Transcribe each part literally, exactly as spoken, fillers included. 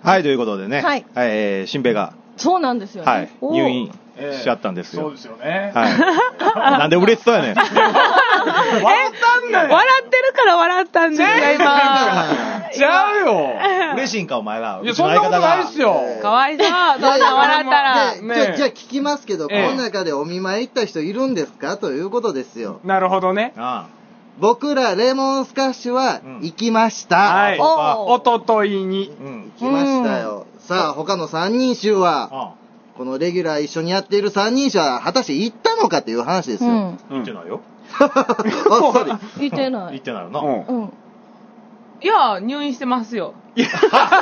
はい、ということでね、 はい、 えー、新平がそうなんですよね、 はい、入院しちゃったんですよ、 えー、そうですよね、 はい、なんで嬉しそうやねん笑ったんだよ、笑ってるから笑ったんですよ今ちゃうよ嬉しいんかお前が。 いやそんなことないっすよ、 かわいそう、そんな笑ったら、 ね、じゃあじゃあ聞きますけど、ええ、この中でお見舞い行った人いるんですかということですよ。 なるほどね。 ああ、 僕らレモンスカッシュは行きました、うん、 はい、おとといに、 うん、行きましたよ、うん、さあ他の三人衆は、ああ、このレギュラー一緒にやっている三人衆は果たして行ったのかっていう話ですよ、うん、 行ってないよあ、そうです行ってない行ってないよな、 うんうん、いや入院してますよええ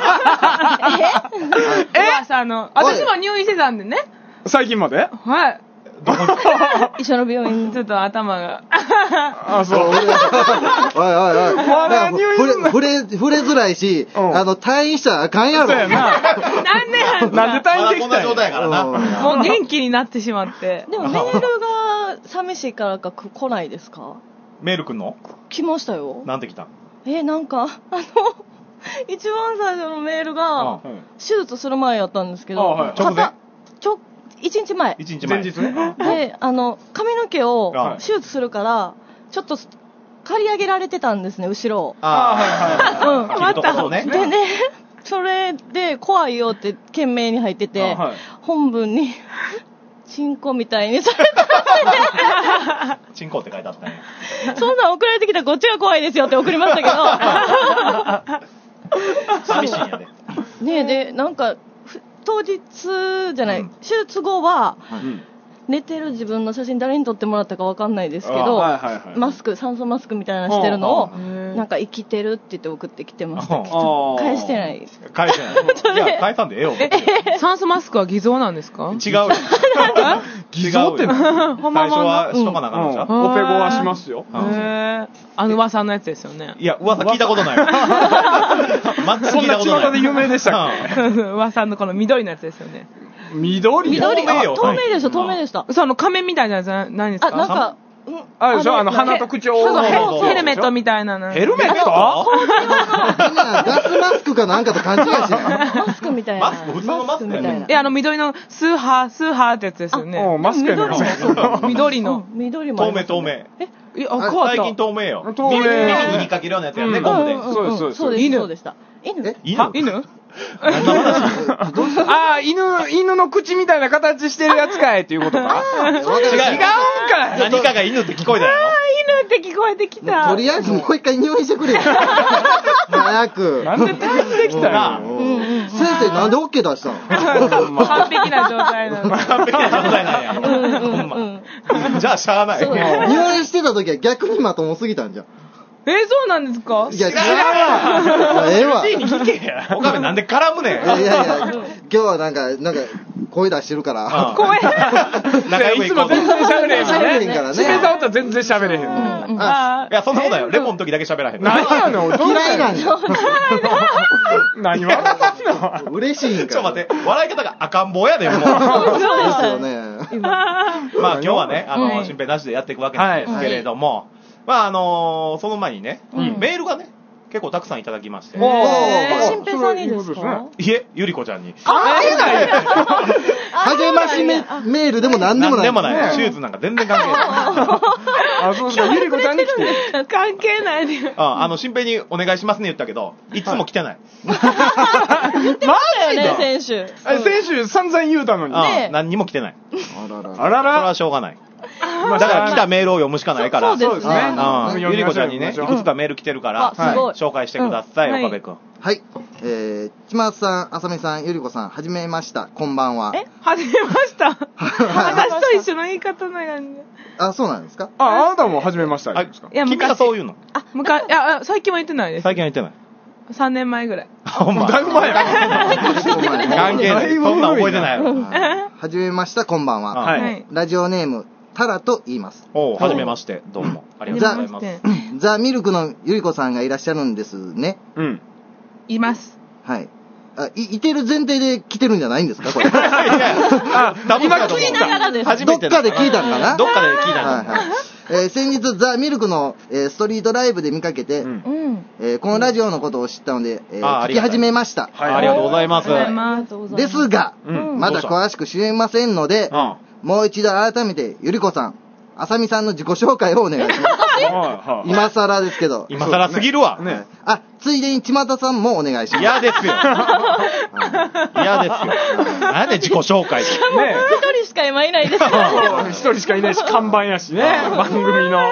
あの私も入院してたんでね、 最近まで、 はい、 一緒の病院ちょっと頭があ、そうおいおいおいまだ入院すんの触れ触れづらいし、うん、あの退院したらあかんやろ。 そうやななんでやんなんで退院できたんや、まだこんな状態やからな、うん、 もう元気になってしまってでもメールが寂しいからか来ないですか。 メール来んの？ 来ましたよ。 なんて来た？ えなんかあの一番最初のメールが手術する前やったんですけど、 はい、直前ちょ一日前一日前前日ねで、あの髪の毛を手術するからちょっと刈り上げられてたんですね、後ろを。 ああ、はいはいはい、うん、 またでね、それで怖いよって懸命に入ってて、はい、本文にチンコみたいにされたチンコって書いてあったね。 そんなん送られてきたらこっちが怖いですよって送りましたけど寂しいんやね。 ねえ、でなんか当日じゃない、うん、手術後は、うん、寝てる自分の写真誰に撮ってもらったか分かんないですけど、はいはいはい、マスク酸素マスクみたいなのしてるのをなんか生きてるって言って送ってきてましたけど返してない返してないいや返さんでええよ酸素マスクは偽造なんですか。 違うよ偽造って何最初はしとかなあかんのじゃ、うん、 オペ後はしますよ、 うん、へあの噂のやつですよね。 いや噂聞いたことないよそんな巷で有名でしたっけ噂のこの緑のやつですよね。 緑緑透明透明でした透明でした。 その仮面みたいなやつ何ですか。 あなんかあれでしょ、あの鼻と口をヘルメットみたいなの。 ヘルメットガスマスクかなんかと勘違いしてマスクみたいな。 マスク普通のマスクみたいな。 えあの緑のスーハースーハーってやつですよね。 マスクやね。 緑の緑も透明透明。 えいや最近透明よ。 透明。 耳にかけるようなやつやね、ゴムで。 そうですそうです。 そうですそうでした。犬犬犬ああ、犬、犬の口みたいな形してるやつかいっていうことか。 違う。違うんかい。 何かが犬って聞こえたよ。 犬って聞こえてきた。 とりあえずもう一回入院してくれよ。早く。 なんで退院できたら。 先生なんで OK 出したの。 完璧な状態なの。 完璧な状態なんや。ほんま。じゃあしゃあない。 入院してた時は逆にまともすぎたんじゃん。 えー、そうなんですか。 いや違うわ。ええわ。 に聞けや。岡部なんで絡むねん。 いやいやいや。今日はなんかなんか声出してるから。 声。 仲良くいつも全然喋れへんからね。喋れへんからね。 締めたおったら全然喋れへん。 あ、いやそんなことないよ。レモンの時だけ喋らへん。 何やねん。 嫌いなんだ。 何笑ってんの。 嬉しいんか。 ちょっと待って。笑い方が赤ん坊やでもう。 そうですよね。 まあ今日はねあの心配なしでやっていくわけなんですけれども。まああのー、その前にね、うん、メールがね結構たくさんいただきまして。 おー、新平さんにですか。 いえ、ゆりこちゃんに。 あえない励ましメールでも何でもない。 何でもない。手術なんか全然関係ない。 あ、そうそう、ゆりこちゃんに来て。 関係ないで。 あ、あの新平にお願いしますね言ったけど、いつも来てない。 言ってましたよね、先週。 先週散々言うたのに。 あ、何にも来てない。 あらら。 あらら。 それはしょうがない。だから来たメールを読むしかないから。 そうですね。 ゆりこちゃんにね、いくつかメール来てるから、紹介してください、岡部くん。 はい。えー、ちまつさん、あさみさん、ゆりこさん、はじめました。こんばんは。 えはじめました。私と一緒の言い方な感じ。 あ、そうなんですか。 あ、あなたもはじめました。いや、君がそういうの。 あ、昔、いや、最近は言ってないです。 最近は言ってない。 さんねんまえぐらい。 ほんま。 だいぶ前や。 関係ない。そんな覚えてないよ。 はじめました、こんばんは。 はい。 ラジオネーム、タラと言います。 おう、はじめまして。どうも。ありがとうございます。 ザ・ミルクのゆりこさんがいらっしゃるんですね。 うん。 います。 はい。 あい、いてる前提で来てるんじゃないんですかこれ。 今聞いたからです。 初めてどっかで聞いたんかなどっかで聞いたんかな、 はいはいえー、先日ザ・ミルクの、えー、ストリートライブで見かけて、うんえー、このラジオのことを知ったので、えー、聞き始めました。 はい、ありがとうございます。 ですが、うん、まだ詳しく知りませんので、うん、もう一度改めてゆりこさん、あさみさんの自己紹介をお願いします。今更ですけど。 今更すぎるわ。 ねね、あ、ついでにちまたさんもお願いします。 嫌ですよ。嫌ですよ。なんで自己紹介しかも一人しか今いないですよ。 一人しかいないし、看板やしね、番組の。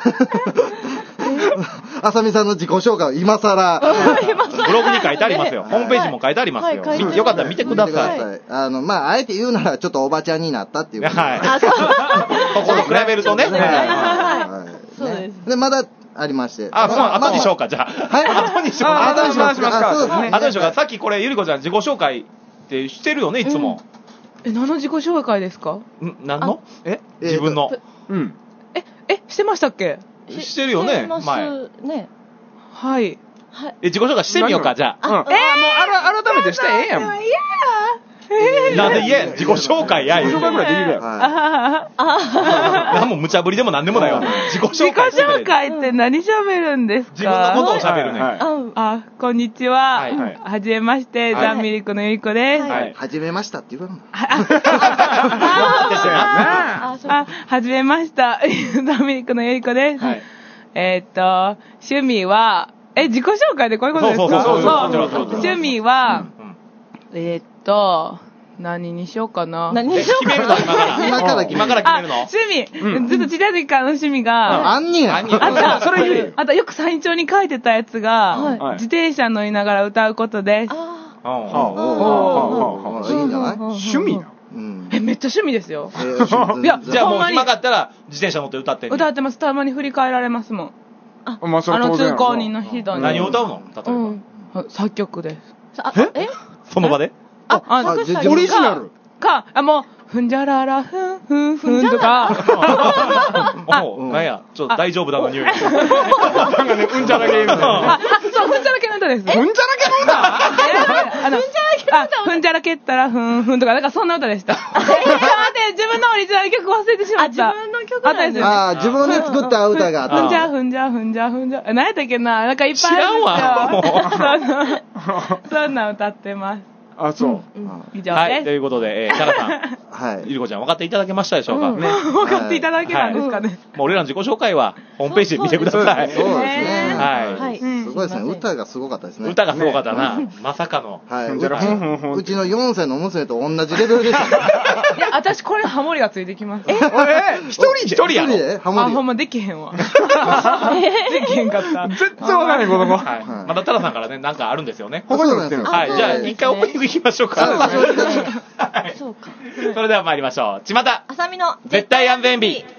あさみさんの自己紹介を今更。 ブログに書いてありますよ。ホームページも書いてありますよ。よかったら見てください。 あの、まあ、あえて言うならちょっとおばちゃんになったっていう。はい。 ここと比べるとね。 はい。そうです。 で、まだ、ありまして。 あ、そう、後にしようか、じゃあ。はい。後にしようか。 後にしますか。 そうですね。後にしようか。さっきこれ、ゆりこちゃん自己紹介ってしてるよね、いつも。 え、何の自己紹介ですか？ ん、何の？え？自分の。 うん。え、え、してましたっけ？ してるよね、前。 ね。はい。 え、自己紹介してみようか、じゃあ。 うん。えー、もう、改めてしたらええやん。 えー、なんで言えん自己紹介や自己紹介ぐらいできるやん。 ああ。何も無茶ぶりでも何でもないわ。自己紹介。 自己紹介って何喋るんですか？ 自分のことを喋るね。 あ、こんにちは。はじめまして、ザ・ミルクのゆりこです。 はじめましたって言わんの？ あ、はじめました、ザ・ミルクのゆりこです。えっと、趣味は、え、自己紹介でこういうことですか？ そうそうそう。 趣味は、えー、っと、何にしようかな。 何にしようかな。 決めるの今から。 今から決める。 今から決めるの？ 趣味、うん、ずっとちっちゃい時からの趣味が。 あんにや。あと、それいい。あと、よくサイン帳に書いてたやつが、はい、自転車乗りながら歌うことです。ああ。 いいんじゃない？ 趣味な。 うん、え、めっちゃ趣味ですよ。 えー、いや、じゃあもう暇かったら自転車乗って歌ってんの？ 歌ってます。たまに振り返られますもん。 あ、まあ、それあの通行人の人に。 何を歌うの？例えば。うん、 作曲です。 え？え？その場で？ あ、あ、 オリジナルか、あ、もう、ふんじゃらら、ふん、ふん、ふんとか。 おう、なんや、ちょっと大丈夫だの匂い。なんかね、うんじゃら系みたいな。 あ、そう、ふんじゃら系の歌です。 ふんじゃら系の歌？ ふんじゃら系の歌ふんじゃらけったら、ふん、ふんとか、なんかそんな歌でした。え、待って、自分のオリジナル曲忘れてしまった。 あ、自分の曲なんですよ。 あ、自分で作った歌があった。 ふんじゃ、ふんじゃ、ふんじゃ、ふんじゃ。何やったっけな、なんかいっぱいあるんですよ。そんな歌ってます。 あ、そう。 以上です。 はい、ということで、えー、チャラさん。 はい。 ゆりこちゃん、分かっていただけましたでしょうか？ね。 分かっていただけたんですかね。 もう俺らの自己紹介は、ホームページで見てください。 そうですね。 はい。 すごいですね。歌がすごかったですね。 歌がすごかったな。まさかの。 はい。うちのよんさいの娘と同じレベルでした。 いや、私これハモリがついてきます。 え一人で一人やろ？ ハモリ。 あ、ほんまできへんわ。できへんかった。 全然わからない子供。 はい。またタラさんからね、なんかあるんですよね。 そうなんですよ。 はい。じゃあ、一回オープニング行きましょうか。 そうか。 それでは参りましょう。ちまたあさみの絶対安全日。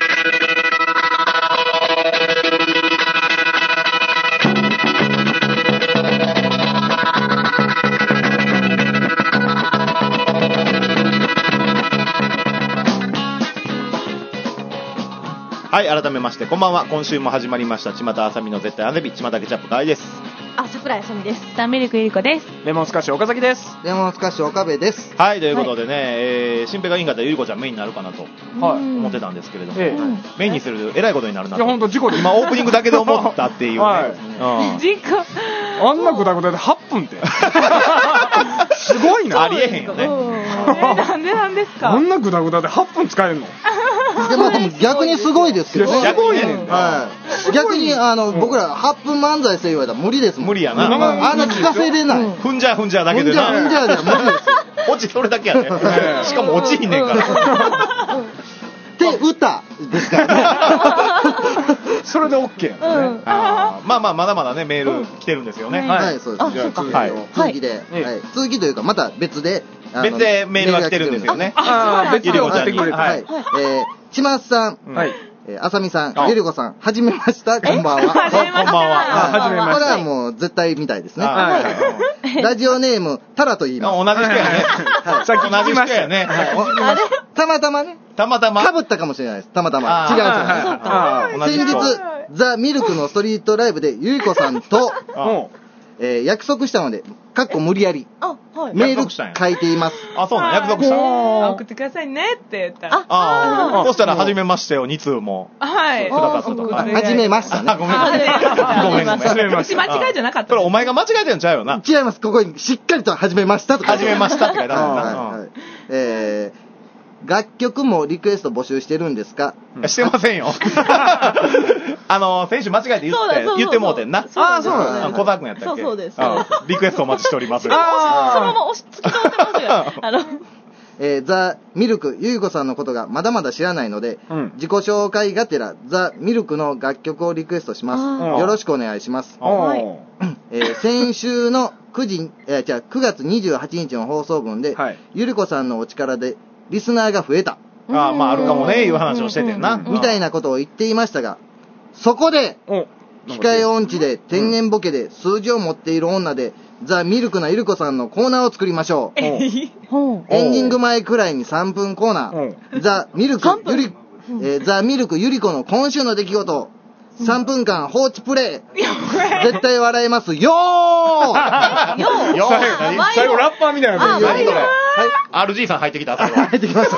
はい、改めましてこんばんは。今週も始まりましたちまたあさみの絶対安全日。ちまたケチャップ河合です。 あ、桜井あさみです。 ザ・ミルクゆりこです。 レモンスカッシュ岡崎です。 レモンスカッシュ岡部です。 はい、ということでね、はい、えー、新平がいいんかったらゆりこちゃんメインになるかなと、はい、思ってたんですけれども、ええ、メインにするえらいことになるなと。 いや、ほんと事故で今オープニングだけで思ったっていうね。はい、 うん、事故。 あんなグダグダではっぷんって。すごいな。 ありえへんよね。 えー、なんでなんですか？ あんなグダグダではっぷん使えるの？ でも逆にすごいですよね。 すごいね。 はい。逆にあの僕らはっぷん漫才して言われたら無理ですもん。 無理やな。 あんな聞かせれない。 ふんじゃふんじゃだけでな。 ふんじゃふんじゃでは無理ですよ。 落ちそれだけやね。しかも落ちひんねんから。 で歌ですからね。 それで OK やね。 まあまあまだまだねメール来てるんですよね。 はい、そうです。じゃあ続きで、続きというかまた別で別でメールが来てるんですよね。 ああ、別で送ってくれて。 はい。えー、ちまさん、はい。えー、あさみさん、ゆりこさん、はじめました。こんばんは。こんばんは。 はじめまして。 これはもう絶対みたいですね。はい。ラジオネーム、タラと言います。 同じ人やね。さっき同じ人やね。 たまたまね。 たまたま。 かぶったかもしれないです。たまたま。違う人。先日、ザ・ミルクのストリートライブでゆりこさんと、えー、約束したので、 かっこ無理やり。 あ、はい。 メール書いています。 あ、そうなん、約束した。 送ってくださいねって言ったら。 ああ、そしたら、はじめましてをに通も。 はい。 くださったと。 はじめましたね。 ごめんなさい。ごめんなさい。 私間違いじゃなかった。 それお前が間違えてるんちゃうよな。 違います。ここにしっかりとはじめましたとか。 はじめましたって書いてあるんだ。 えー、楽曲もリクエスト募集してるんですか？ してませんよ。あの、先週間違えて言って、言ってもうてんな。 ああ、そうなんです。小沢くんやったっけ？ そうそうです。 リクエストお待ちしております。 ああ、そのまま押し突き通ってますよ。あの、 えー、ザ・ミルク、ゆいこさんのことがまだまだ知らないので、うん、自己紹介がてら、ザ・ミルクの楽曲をリクエストします。よろしくお願いします。はい。えー、先週のくじ、えー、じゃあくがつにじゅうはちにちの放送分で、はい、ゆりこさんのお力で、リスナーが増えた。 ああ、まああるかもね、いう話をしててんな。 みたいなことを言っていましたが、そこで、控え音痴で天然ボケで数字を持っている女で、ザ・ミルクなゆりこさんのコーナーを作りましょう。エンディング前くらいにさんぷんコーナー。ザ・ミルクゆり、えー、ザ・ミルクゆりこの今週の出来事。さんぷんかん放置プレイ。絶対笑えます。よーよー最後ラッパーみたいな感じで。 はい。アールジー さん入ってきた。 入ってきました。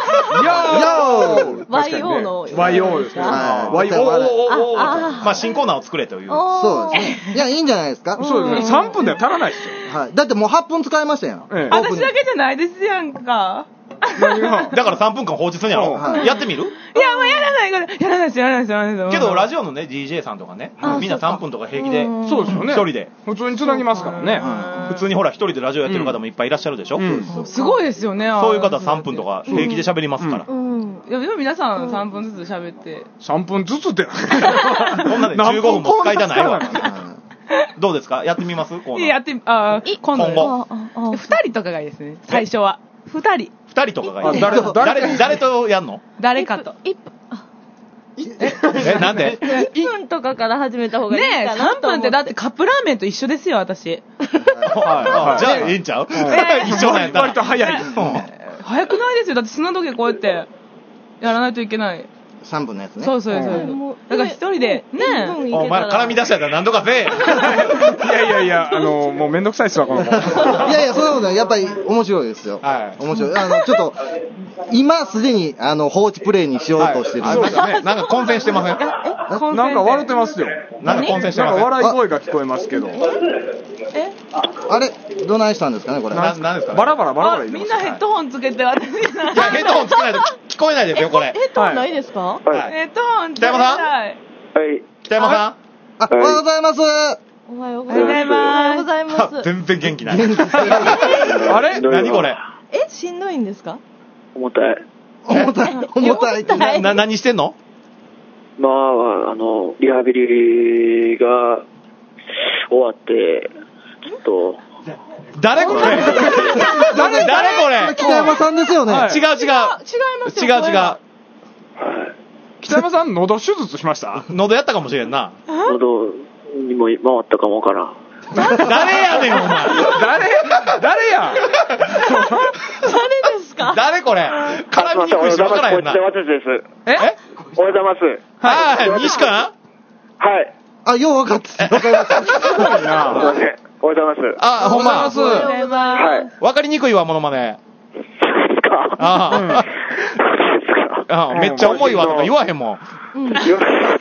よー ワイオー の。 ワイオー ですね。ワイオー。 まあ新コーナーを作れという。 そうですね。いや、いいんじゃないですか。 そうですね。さんぷんでは足らないですよ。 はい。だってもうはっぷん使いましたやん。 私だけじゃないですやんか。 だからさんぷんかん放置するんやろ。やってみる？ いや、もうやらないから。やらないです、やらないです、やらないです。 けど、ラジオのね、ディージェー さんとかね、みんなさんぷんとか平気で、 そうですよね。 一人で。 普通に繋ぎますからね。 普通にほら、一人でラジオやってる方もいっぱいいらっしゃるでしょ？ すごいですよね。 そういう方さんぷんとか平気で喋りますから。 いや、でも皆さんさんぷんずつ喋って。 さんぷんずつって。 こんなでじゅうごふんも使いたないわ。どうですか？やってみます？ いや、やって、あ、今後。二人とかがいいですね、最初は。二人。 二人とかがいい。誰、誰、誰とやんの？ 誰かと。 一分。 え、なんで？ いっぷんとかから始めた方がいいかな。 ねえ、さんぷんってだってカップラーメンと一緒ですよ、私。 はい。じゃあ、ええんちゃう？一緒なんやったら。 割と早い。 早くないですよ。だって砂時計こうやってやらないといけない。 さんぷんのやつね。 そうそうそう。だから一人で、ねえ。 お前絡み出したら何とかせえ。 いやいやいや、あの、もうめんどくさいっすわ、この子。いやいや、そんなことない。やっぱり面白いですよ。はい。面白い。あの、ちょっと、今すでに、あの、放置プレイにしようとしてる。 そうですね。なんか混戦してません？ なんか笑ってますよ。 なんか混戦してません？ なんか笑い声が聞こえますけど。 え？ あれどないしたんですかね、これ。 な、なんですか？ バラバラバラバラ。 みんなヘッドホンつけて、私。いや、 ヘッドホンつけないと聞こえないですよ、これ。 ヘッドホンないですか？ ヘッドホンつけたい。 北山さん？はい。北山さん？ あ、おはようございます。 おはようございます。おはようございます。 全然元気ない。 あれ？ 何これ？ え、しんどいんですか？ 重たい。 重たい。重たい。 な、な、何してんの？ まあ、あの、リハビリが終わって、ちょっと。 誰これ？誰これ？ 北山さんですよね。 違う違う。違いますよ。違う違う。 北山さん、喉手術しました？ 喉やったかもしれんな。 喉にも回ったかもわからん。 誰やねん、お前。 誰誰や誰ですか？ 誰これ？絡みにくいし分からへんな。 おはようございます。 え？ おはようございます。 はい、西君？はい。 あ、よう分かった。分かりました。 すごいな。おはようございます。 あ、ほんま。 はい。 分かりにくいわ、ものまね。 そうですか。 ああ。めっちゃ重いわとか言わへんもん。 すいません。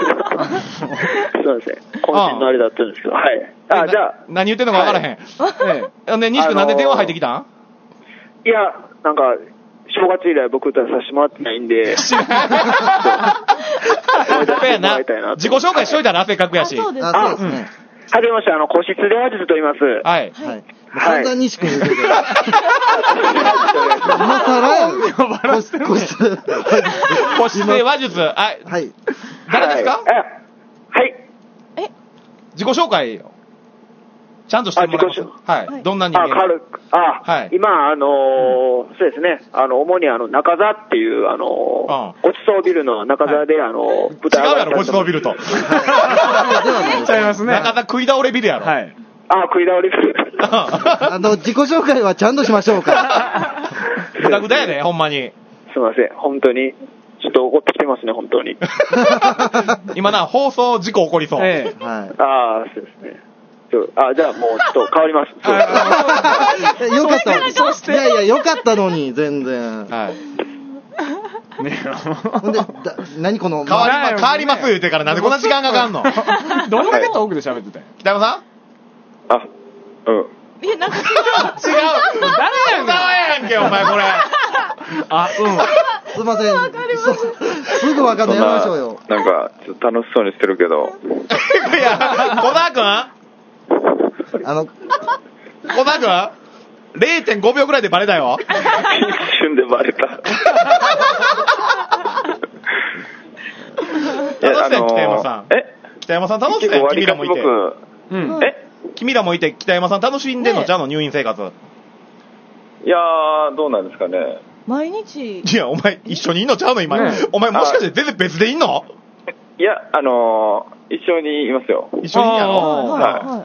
渾身のあれだったんですけど、はい。あ、じゃあ。 何言ってんのか分からへん。ね、西君なんで電話入ってきたん？ いや、なんか、正月以来僕とはさせてもらってないんで。そうやな。自己紹介しといたらせっかくやし。 そうですね。 はじめまして、あの、個室電話術と言います。 はい。 はい。散々西君言うてる。今更やん。個室。 個室電話術。はい。誰ですか？ はい。 え？ 自己紹介よ。ちゃんとしてもらいます。はい。どんな人間？ あ、軽く。あ、はい。今、あのー、そうですね。あの、主にあの、中座っていう、あのー、ごちそうビルの中座で、あの、 舞台違うやろ、ごちそうビルと。 ちゃいますね。 中座食い倒れビルやろ。はい。 あ、食い倒れビル。 あの、自己紹介はちゃんとしましょうか。 ぐだぐだやで、ほんまに。 すいません、本当に。ちょっと怒ってきてますね、本当に。 今な、放送事故起こりそう。 ええ。はい。ああ、そうですね。 あ、じゃあもうちょっと変わります。 よかった。いやいや、よかったのに、全然。はい。ねえ。ほんで、何この、 変わりま、変わります言うてからなんでこんな時間がかかんの？ どんだけ遠くで喋ってたんや。 北山さん？ あ、うん。 え、なんか違う。違う。 誰やんかやんけ、お前これ。 あ、うん。 すいません。わかります。すぐわかんのやめましょうよ。 なんか、ちょっと楽しそうにしてるけど。 いや、小田君？ あの、 小田君 れいてんご 秒くらいでバレたよ。 一瞬でバレた。 楽しそうや、北山さん。 え北山さん楽しそうや、君らもいて。 うん。え君らもいて、北山さん楽しんでんのちゃうの、入院生活。 いやー、どうなんですかね。 毎日。 いや、お前、一緒にいんのちゃうの今。お前、もしかして全然別でいんの？ いや、あのー、一緒にいますよ。 一緒にいんやろ？ はい。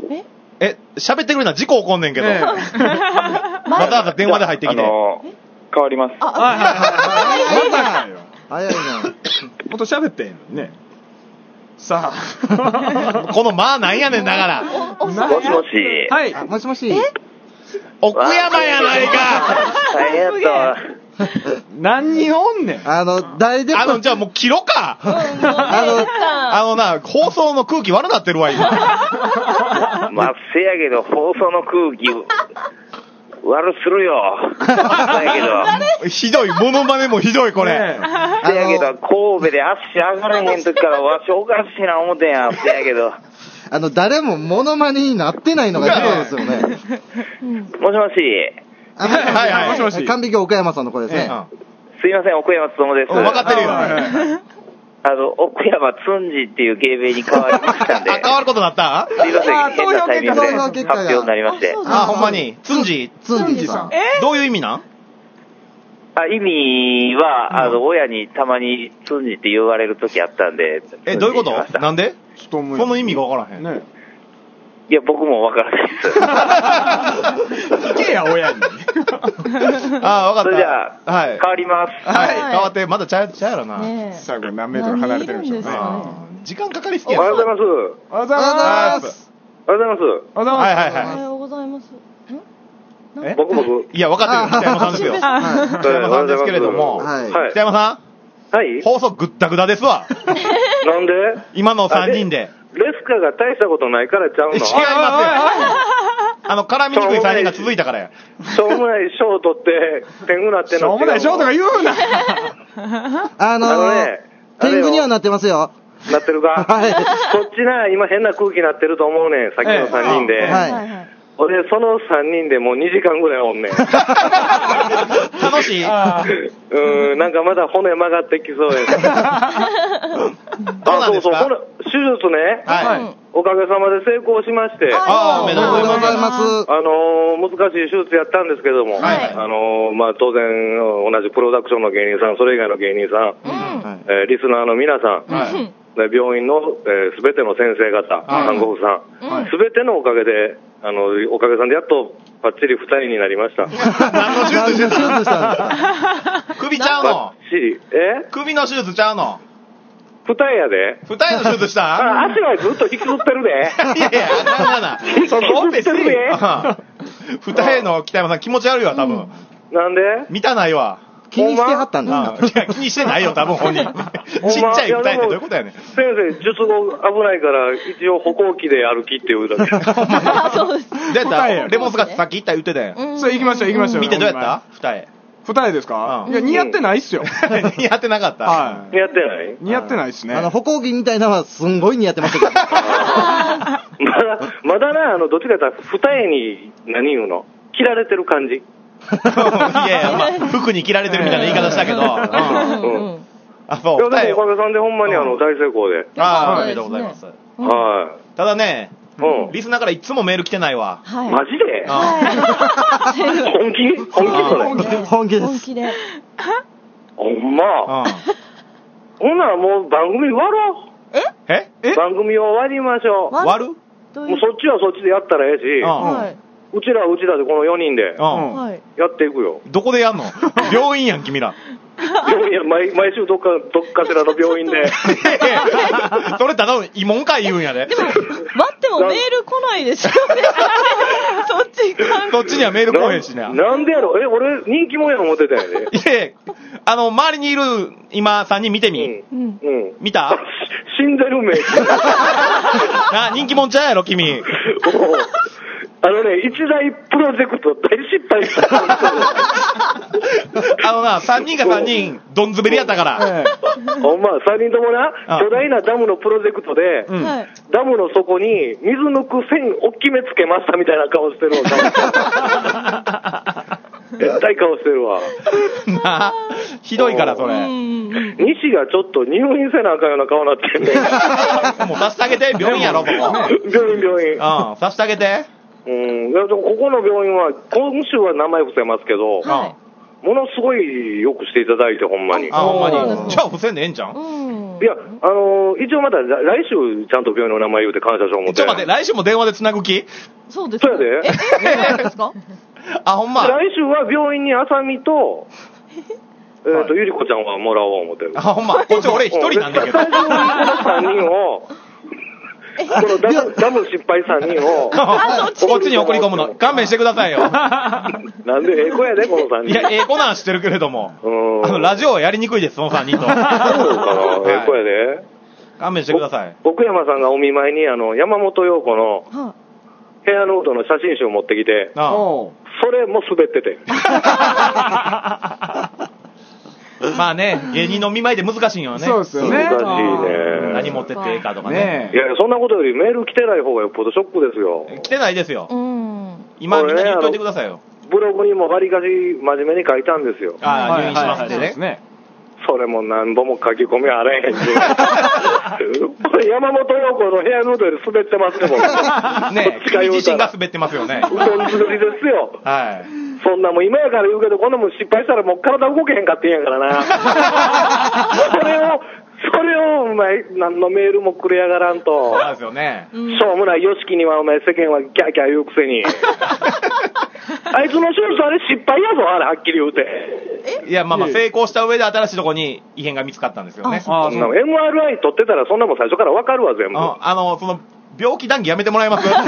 ええ、喋ってくれな、事故起こんねんけど。またまた電話で入ってきて。 あのー、変わります。 あ、はいはいはい。またかよ。 早いな。 ほんと喋ってんのね。さあ。このまあなんやねんだから。 もしもし。 はい。 もしもし。 奥山やないか。 大変やった。 何人おんねん。 あの、誰でも。 あの、じゃあもう切ろか。あの、あのな、放送の空気悪なってるわ、今。 まあ、せやけど、放送の空気、悪するよ。せやけど。 ひどい、モノマネもひどい、これ。 せやけど、神戸で足上がれへん時から、わしおかしいな思てんや。せやけど。 あの、誰もモノマネになってないのがそうですよね。もしもし。 あ、はいはい、もしもし。完璧岡山さんの声ですね。 すいません、奥山つともです。 分かってるよ。 あの、奥山つんじっていう芸名に変わりましたんで。 あ、変わることになった？ すいません、変なタイミングで発表になりまして。 あ、ほんまに。つんじ？ つんじさん。 どういう意味なん？ あ、意味は、あの、親にたまにつんじって言われる時あったんで。 え、どういうこと？なんで？その意味がわからへん。ね。 いや、僕もわからないです。 聞けや、親に。 ああ、わかった。 それじゃあ、はい、変わります。 はい、変わって、まだちゃう、ちゃうやろな。 さあ、これ何メートル離れてるんでしょうね。 時間かかりすぎやおはようございます。 おはようございます。 おはようございます。 おはようございます。 はいはいはい。 おはようございます。 え僕僕。 いや、分かってる。北山さんですよ。北山さんですけれども。北山さん。 はい。 放送ぐったぐだですわ。 なんで？ 今のさんにんで。 レスカが大したことないからちゃうの？違いますよ。 あの、絡みにくいさんにんが続いたからや。 しょうもない賞を取って、天狗なってんの。 しょうもない賞とか言うな。 あのね、天狗にはなってますよ。 なってるか？ はい。 こっちな、今変な空気になってると思うねん、さっきのさんにんで。はい。俺、そのさんにんでもうにじかんぐらいおんねん。 楽しい？ うん、なんかまだ骨曲がってきそうです。あ、そうそう、ほら、手術ね。はい。おかげさまで成功しまして。 ああ、おめでとうございます。 あの、難しい手術やったんですけども。はい。あの、まあ、当然、同じプロダクションの芸人さん、それ以外の芸人さん、えリスナーの皆さん、はい。病院のすべての先生方、看護婦さん、すべてのおかげで、あの、おかげさんでやっとバッチリ二重になりました。 何の手術したんですか？首ちゃうの？ バッチリ。え？ 首の手術ちゃうの？ 二重やで。 二重の手術したん？ 足はずっと引きずってるで。 いやいや、ななな。 そこ引きずってるで。 二重の北山さん気持ち悪いわ、多分。 なんで？ 見たないわ。 気にしてはったんですか？いや、気にしてないよ、多分本人。ちっちゃい二重ってどういうことやねん。 先生、術後危ないから、一応歩行器で歩きって言うだけ。 そうです。 どうやったレモンスカッチさっき言った言ってたやん。 そう、行きました行きました。 見てどうやった二重。 二重ですか？いや、似合ってないっすよ。 似合ってなかった。 はい。似合ってない？ 似合ってないっすね。 あの、歩行器みたいなのはすんごい似合ってますけど。まだ、まだな、あの、どっちかというと、二重に、何言うの？切られてる感じ。 いやいや、まあ、服に着られてるみたいな言い方したけど。うん。あ、そう。 いや、でもおかげさんでほんまにあの、大成功で。 ああ、おめでとうございます。はい。ただね、 うん。 リスナーからいつもメール来てないわ。 はい。 マジで？本気？本気それ？ 本気です。 本気で。 ほんま。ほんならもう番組終わろう。 え？え？ 番組を終わりましょう。 終わる？ もうそっちはそっちでやったらええし。はい。うちらはうちらでこのよにんでやっていくよ。 どこでやんの？病院やん、君ら。 病院や、毎毎週どっか、どっかしらの病院で。 それただの慰問会言うんやで。 でも、 ってもメール来ないでしょそっち行かん。 そっちにはメール来へんしね。 なんでやろえ、俺人気者やと思ってたんやで。 いやいや、あの、周りにいる今さんにん見てみ。うん。うん。見た死んでるめ。 な、人気者ちゃうやろ、君。 あのね、一大プロジェクト大失敗した。 あのな、さんにんがさんにん、どんずべりやったから。 ほんま、さんにんともな、巨大なダムのプロジェクトで、うん、ダムの底に水抜く線大きめつけましたみたいな顔してるわ。絶対顔してるわ。 なあ、ひどいから、それ。 西がちょっと入院せなあかんような顔になってんね。 もうさしてあげて、病院やろ、ここ。 病院、病院。 うん、さしてあげて。 うん、ここの病院は、今週は名前伏せますけど、はい、ものすごいよくしていただいて、ほんまに。 あ、ほんまに。じゃあ伏せんでええんちゃん？ いや、あのー、一応また来週ちゃんと病院の名前言うて感謝状を持って。 ちょっと待って、来週も電話でつなぐ気？ そうです。そうやで。 え、え、ですか？ あ、ほんま。来週は病院にあさみと、えっと、ゆりこちゃんはもらおう思ってる。 あ、ほんま。こっち俺一人なんだけど。 このさんにんを、このダム、ダム失敗さんにんを、 こっちに送り込むの。勘弁してくださいよ。 なんで、ええ子やで、このさんにん。 いや、ええ子なん知ってるけれども。あの、ラジオはやりにくいです、そのさんにんと。そうかな、 ええ子やで。 勘弁してください。 奥山さんがお見舞いに、あの、山本陽子の、ヘアノートの写真集を持ってきて、それも滑ってて。 まあね、芸人の見舞いで難しいよね。 そうですよね。 難しいね。 何持ってってええかとかね。 いや、そんなことよりメール来てない方がよっぽどショックですよ。 来てないですよ。今みんなに言っといてくださいよ。 ブログにもわりかし真面目に書いたんですよ。 ああ、入院しますってね。 それも何度も書き込みあれへんし。これ山本陽子の部屋の音より滑ってますけどね。君自身が滑ってますよね。 うどん滑りですよ。 はい。 そんなもん今やから言うけど、こんなもん失敗したらもう体動けへんかって言うんやからな。それを、それをお前何のメールもくれやがらんと。 そうですよね。 しょうもないヨシキにはお前世間はキャーキャー言うくせに。あいつの手術あれ失敗やぞ、あれはっきり言うて。 いや、まあまあ成功した上で新しいとこに異変が見つかったんですよね。 ああ、エムアールアイ 取ってたらそんなもん最初からわかるわ、全部。 あ, あの、その、病気談義やめてもらえます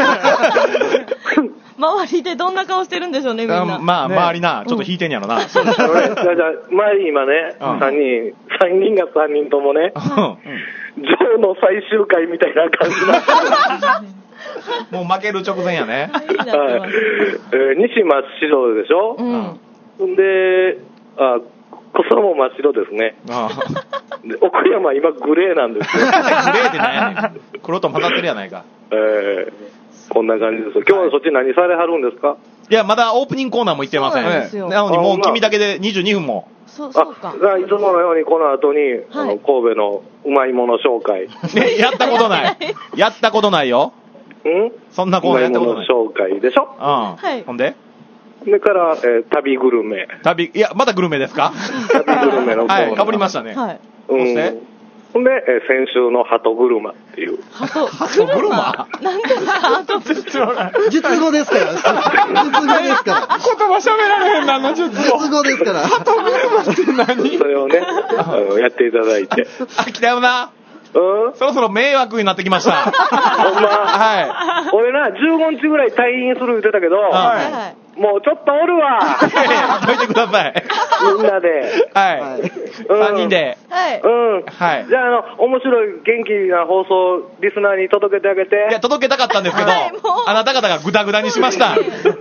周りでどんな顔してるんでしょうね、みんな。 まあ、ね、周りな、ちょっと引いてんやろな。うん、 じゃあ、じゃあ、周り今ね、うん、さんにん、さんにんがさんにんともね、ジョーの最終回みたいな感じなもう負ける直前やね。 はい。えー、西真っ白でしょ？うん。で、あ、こそも真っ白ですね。ああで奥山今グレーなんですよ。グレーって何やねん。黒と混ざってるやないか。 えー、こんな感じです。今日はそっち何されはるんですか？ いや、まだオープニングコーナーも行ってません。な, なのにもう君だけでにじゅうにふんも。 そうそうか。 あ、いつものようにこの後に、はい、あの神戸のうまいもの紹介。 ね、やったことない。やったことないよ。 ん？ そんなコーナーやったことない。 うまいもの紹介でしょ？ うん。はい。ほんで？ それから、えー、旅グルメ。 旅、いや、まだグルメですか？ 旅グルメのコーナー。 はい、かぶりましたね。はい。 そして、ほんで、えー、先週の鳩車っていう。 鳩、鳩車なんですか鳩車。術語ですから。術語ですから。 言葉喋られへんな、の術語。 術語ですから。 鳩車って何？ それをね、あの、やっていただいて。 飽きたよな。 うん、 そろそろ迷惑になってきました。ほんま。はい。俺な、じゅうごにちぐらい退院する言ってたけど、はい、もうちょっとおるわ。 どいてください。 みんなで。 はい。うん、さんにんで。 はい。 うん。はい。じゃあ、あの、面白い元気な放送、リスナーに届けてあげて。 いや、届けたかったんですけど、はい、あなた方がグダグダにしました。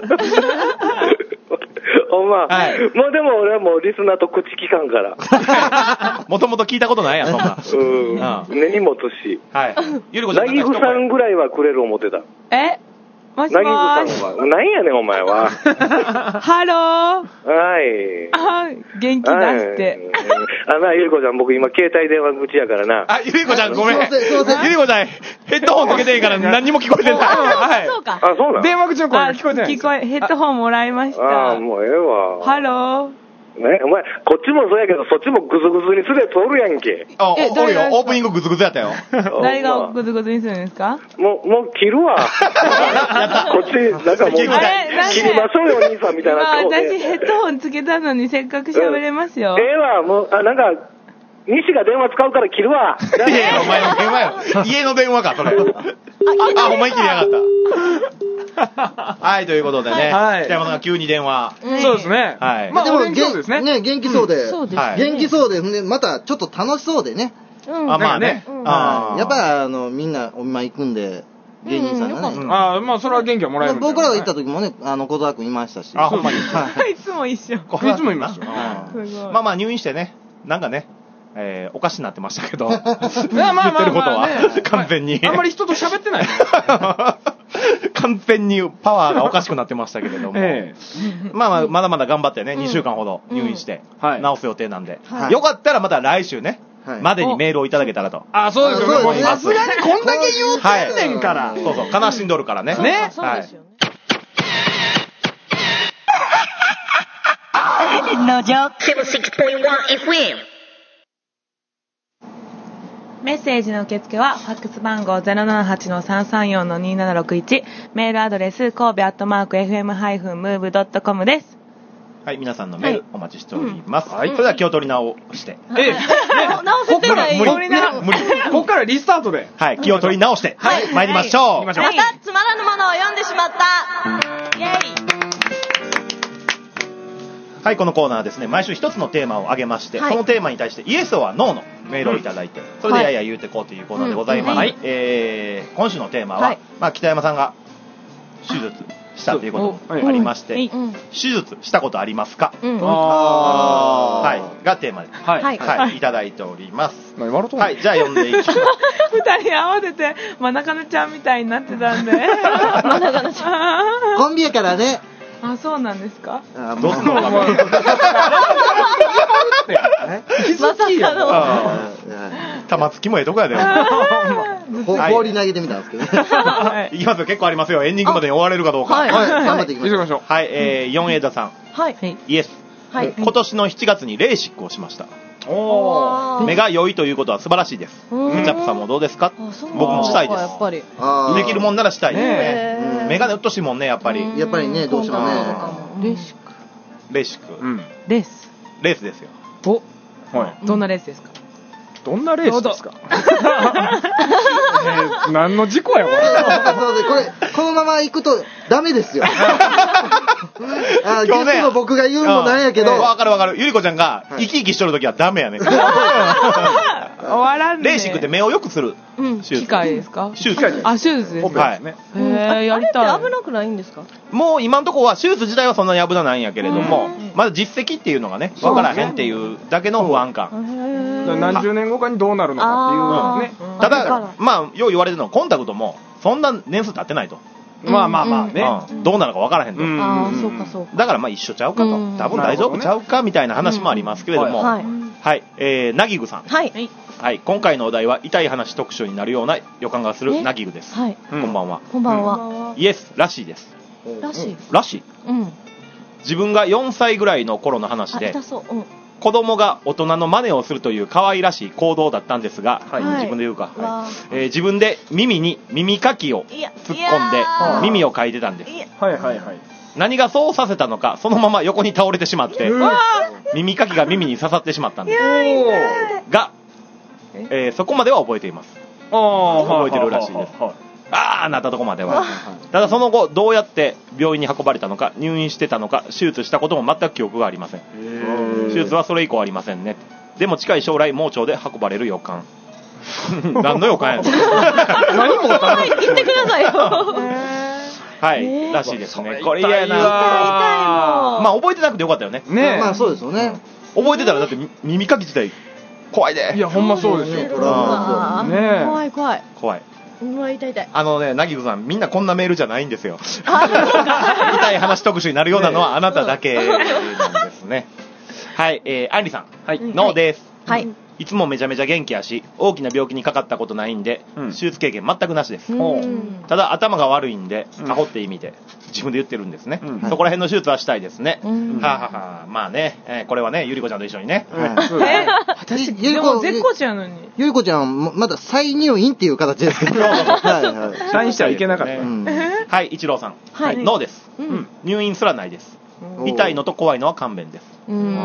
ほんま、はい、もうでも俺はもうリスナーと口聞かんから。 もともと聞いたことないやん、そんな。 うん。根に持つし。はい。ゆりこちゃん。なぎぐさんぐらいはくれる思ってた。 えもしもーし。 なぎぐさんは。なんやねん、お前は。 ハロー。はい。 あ、元気出して。 あ、な、ゆりこちゃん、僕今携帯電話口やからな。 あ、ゆりこちゃんごめん。ゆりこちゃん、ヘッドホンつけてんから何にも聞こえてない。 はい。そうか。 あ、そうなの？ 電話口の声が聞こえてない。 聞こえ、ヘッドホンもらいました。 ああ、もうええわ。 ハロー。 ね、お前、こっちもそうやけど、そっちもグズグズにするやつおるやんけ。 あ、おるよ。オープニンググズグズやったよ。 誰がグズグズにするんですか？ もう、もう切るわ。こっち、なんかもう、切りましょうよ、兄さんみたいな顔で。 私ヘッドホンつけたのにせっかく喋れますよ。 ええわ、もう、あ、なんか、 西が電話使うから切るわ。 いやいや、お前の電話や。家の電話か、それ。あ、ほんまに切りやがった。はい、ということでね。はい。北山さんが急に電話。 そうですね。 はい。 まあでも、元気そうですね。ね、元気そうで。 そうです。 元気そうで、ね、またちょっと楽しそうでね。 うん。 あ、まあね。 やっぱ、あの、みんなお見舞い行くんで、芸人さんがね。 ああ、まあ、それは元気はもらえる。 僕らが行った時もね、あの、小沢くんいましたし。 あ、ほんまに。 いつも一緒。いつもいますよ。 まあまあ、入院してね、なんかね、えー、おかしになってましたけど、言ってることは完全にあんまり人と喋ってない完全にパワーがおかしくなってましたけれども、えー、まあまあまだまだ頑張ってね、にしゅうかんほど入院して治す予定なんで、はい、よかったらまた来週ね、はい、までにメールをいただけたらと。 あ、そうですよね。さすがにこんだけ言うてんねんから、 はい、そうそう悲しんどるからね。 ね、そうですよね。 のじょきゅうじゅうろくてんいちエフエム。 メッセージの受付はファックス番号 ゼロななはちのさんさんよんのにななろくいち、メールアドレス神戸アットマーク エフエムハイフンムーブドットコム です。 はい、皆さんのメールお待ちしております。はい、それでは気を取り直して、 ええ、直せてない。 無理、無理。 ここからリスタートで、 はい、気を取り直して、はい、参りましょう。 またつまらぬものを読んでしまった。イエイ。 はい、このコーナーはですね、毎週一つのテーマを挙げまして、はい、そのテーマに対してイエスはノーのメールをいただいて、それでやや言うてこうというコーナーでございます。はい、えー、今週のテーマは、はい、まあ、北山さんが手術したということもありまして、はい、手術したことありますか、うん、はい、がテーマで、はい、はいはい、いただいております。はい、じゃあ読んでいきます。 二人合わせて、まなかなちゃんみたいになってたんで。 まなかなちゃん。 コンビやからね。 あ、そうなんですか。 どうすんのかな。 まさかの。 玉突きもええとこやで。 氷投げてみたんですけどね。 いきますよ、結構ありますよ。エンディングまでに終われるかどうか。 はい、頑張っていきましょう。 はい、えー、よんエイダさん。 はい。 イエス。はい。今年のしちがつにレーシックをしました。おー。目が良いということは素晴らしいです。ケチャップさんもどうですか？僕もしたいです。 やっぱり。 できるもんならしたいですね。目がね、うっとしいもんね、やっぱり。 やっぱりね、どうしてもね。 レーシック。 レーシック。うん。 レース。 レースですよ。 お、はい。どんなレースですか？ どんなレースですか？何の事故やこれ。 これこのまま行くとダメですよ。あ、ゲストの僕が言うのなんやけど。 わかるわかる。ゆりこちゃんが生き生きしとるときはダメやね。終わらんね。 レーシックって目を良くする機械ですか？ 手術。 あ、手術ですね。 はい。 へえ、やりたい。あれって危なくないんですか？ もう今のところは手術自体はそんなに危ないんやけれども、まだ実績っていうのがね、わからへんっていうだけの不安感。 何十年後かにどうなるのかっていうね。 ただ、まあ、よう言われてるのはコンタクトもそんな年数経ってないと。 まあまあまあね。 どうなるかわからへんと。 ああ、そうかそうか。 だからまあ一緒ちゃうかと。多分大丈夫ちゃうかみたいな話もありますけれども。はい。えー、なぎぐさん。 はい。 はい。今回のお題は痛い話特集になるような予感がするなぎぐです。はい。こんばんは。 こんばんは。 イエス、らしいです。 らしい。 らしい。うん。自分がよんさいぐらいの頃の話で。子供が大人の真似をするという可愛らしい行動だったんですが、はい、自分で言うか、はいえー、自分で耳に耳かきを突っ込んで耳をかいてたんです。はいはいはい。何がそうさせたのか、そのまま横に倒れてしまって耳かきが耳に刺さってしまったんですが、えー、そこまでは覚えています。覚えてるらしいです。あーなったとこまでは。ただその後どうやって病院に運ばれたのか、入院してたのか、手術したことも全く記憶がありません。手術はそれ以降ありませんね。でも近い将来盲腸で運ばれる予感。何の予感やねん。 何も言ってくださいよ。 はい、らしいですね。これ嫌やな。まあ覚えてなくてよかったよね。 ね、まあそうですよね。 覚えてたらだって耳かき自体怖いで。 いやほんまそうですよ。 怖い怖い怖い。 うわ、痛い痛い。 あのね、なぎぐさん、みんなこんなメールじゃないんですよ。痛い話特集になるようなのはあなただけなんですね。はい、えー、あんりさん。はい。ノーです。はい。いつもめちゃめちゃ元気やし、大きな病気にかかったことないんで、うん、手術経験全くなしです。ただ頭が悪いんで、アホって意味で、自分で言ってるんですね。うん、そこら辺の手術はしたいですね。うん、はあ、ははあ、まあね、えー、これはね、ゆりこちゃんと一緒にね。うん、 え私、でも絶好調なのに。 ゆりこちゃんはまだ再入院っていう形ですけど。はいはい。退院してはいけなかった。ねうん、 はい、一郎さん。はい、ノーです、うん。入院すらないです。痛いのと怖いのは勘弁です。うん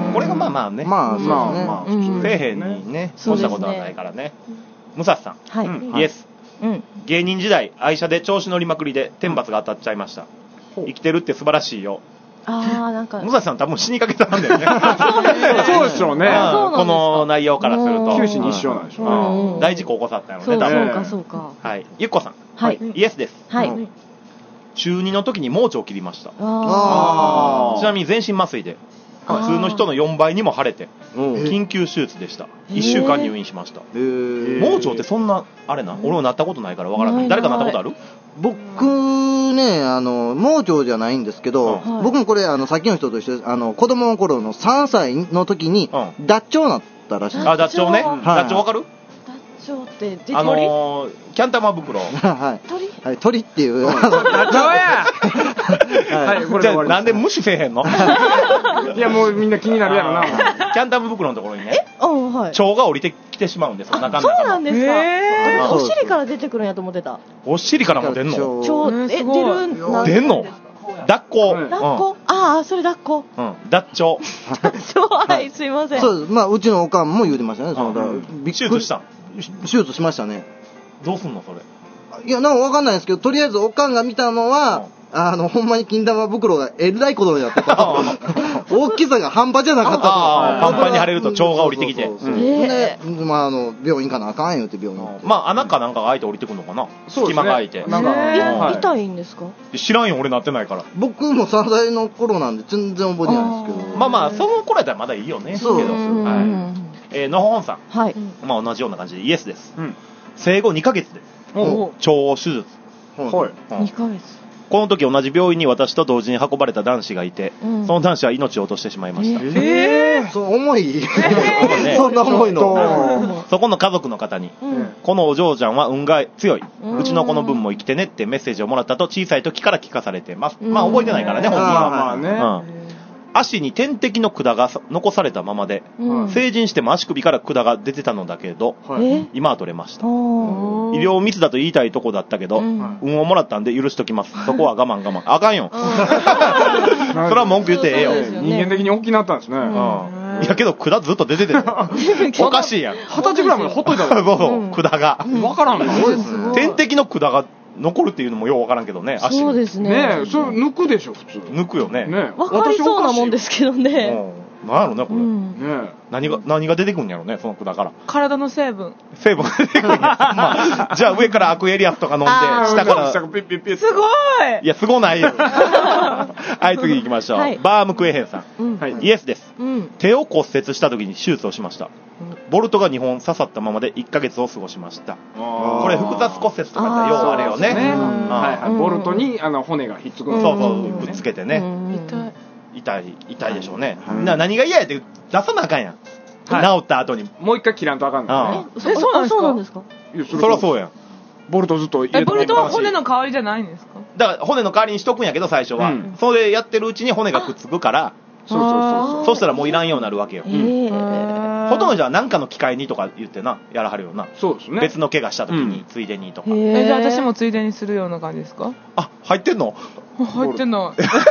これがまあまあね。 まあ、まあ、まあ、 せえへんにね、越したことはないからね。武蔵さん。はい。イエス。芸人時代、愛車で調子乗りまくりで天罰が当たっちゃいました。生きてるって素晴らしいよ。 ああ、なんか。 武蔵さん多分死にかけたんだよね。 そうでしょうね。 この内容からすると。 九死に一生なんでしょう。大事故起こさったよね、多分。 そうか、そうか。 はい。ゆっこさん。はい。イエスです。はい。中にの時に盲腸を切りました。ああ。ちなみに全身麻酔で。普通の人のよんばいにも腫れて、緊急手術でした。いっしゅうかん入院しました。盲腸ってそんな、あれな、俺もなったことないから分からない。誰かなったことある？ 僕ね、あの、盲腸じゃないんですけど、僕もこれ、あの、さっきの人と一緒で、あの、子供の頃のさんさいの時に、脱腸なったらしい。 あ、脱腸ね。脱腸分かる？ 脱腸ってあのー、キャンタマ袋。 はい。鳥？はい、鳥っていう。 脱腸やはい、これじゃあなんで無視せえへんの？ いや、もうみんな気になるやろな。 キャンタム袋のところにね、腸が降りてきてしまうんです、お腹の中。 そうなんですか。お尻から出てくるんやと思ってた。 お尻からも出んの？ 腸、え、出るん？ 出んの？脱肛。脱肛？ああ、それ脱肛。 うん、脱腸。 脱腸、はい、すいません。 そうです。まあ、うちのおかんも言うてましたね、その、 手術したん？ 手術しましたね。 どうすんのそれ？ いや、なんかわかんないですけど、とりあえずおかんが見たのは、あの、ほんまに金玉袋がえらいことになってた。大きさが半端じゃなかったと。 パンパンに腫れると腸が降りてきて。 で、まあ、あの、病院かなあかんよって病院。 まあ、穴かなんかが開いて降りてくるのかな？隙間が開いて。 痛いんですか？ 知らんよ、俺なってないから。 僕もさんさいの頃なんで全然覚えてないんですけど。 まあまあ、その頃やったらまだいいよね。 そうです。 はい。えー、のほほんさん。はい。まあ、同じような感じでイエスです。生後にかげつで腸手術。 はい。にかげつ。 この時同じ病院に私と同時に運ばれた男子がいて、うん、その男子は命を落としてしまいました。 えー、そう重い、えー、そんな重いの。 そこの家族の方に、うん、このお嬢ちゃんは運が強い、うちの子の分も生きてねってメッセージをもらったと小さい時から聞かされてます。まあ覚えてないからね、本人は。まあね。うん足に点滴の管が残されたままで、うん、成人しても足首から管が出てたのだけど、はい、今は取れました。医療ミスだと言いたいとこだったけど、うん、運をもらったんで許しときます。そこは我慢我慢。あかんよ。それは文句言ってええよ。 人間的に大きくなったんですね。 うん、いやけど管ずっと出てておかしいやん。 二十歳ぐらいまでほっといたの。そうそう、管が。 わからんの。点滴の管が残るっていうのもようわからんけどね。 足そうですね。 ねえ、それ抜くでしょ普通。 抜くよね。 ねえ。わかりそうなもんですけどね。 うん、なんやろねこれ。うん、ねえ。何が何が出てくるんやろねその管から。 体の成分。 成分出てくるんや。まあじゃあ上からアクエリアスとか飲んで下から下からピッピッピッ。 すごい。 いやすごないよ。はい次行きましょう。はい、バームクエヘンさん。うん、はい、イエスです、うん。手を骨折した時に手術をしました。ボルトがにほん刺さったままでいっかげつを過ごしました。これ複雑骨折とかって要はあれよね。 はいはい。ボルトにあの骨がひっつくの。 そうそうぶっつけてね。痛い痛い痛いでしょうね。な何が嫌やって出さなあかんやん。治った後にもう一回切らんとあかんのね。 えそうなんですか？ そりゃそうやん。 ボルトずっと入れて。 ボルトは骨の代わりじゃないんですか？ だから骨の代わりにしとくんやけど最初は。それやってるうちに骨がくっつくから。そうそうそう。そうしたらもういらんようになるわけよ。ほとんどじゃあ何かの機会にとか言ってなやらはるよな。 そうですね。 別の怪我した時についでにとか。 えじゃあ私もついでにするような感じですか？ あ入ってんの？ 入ってんの。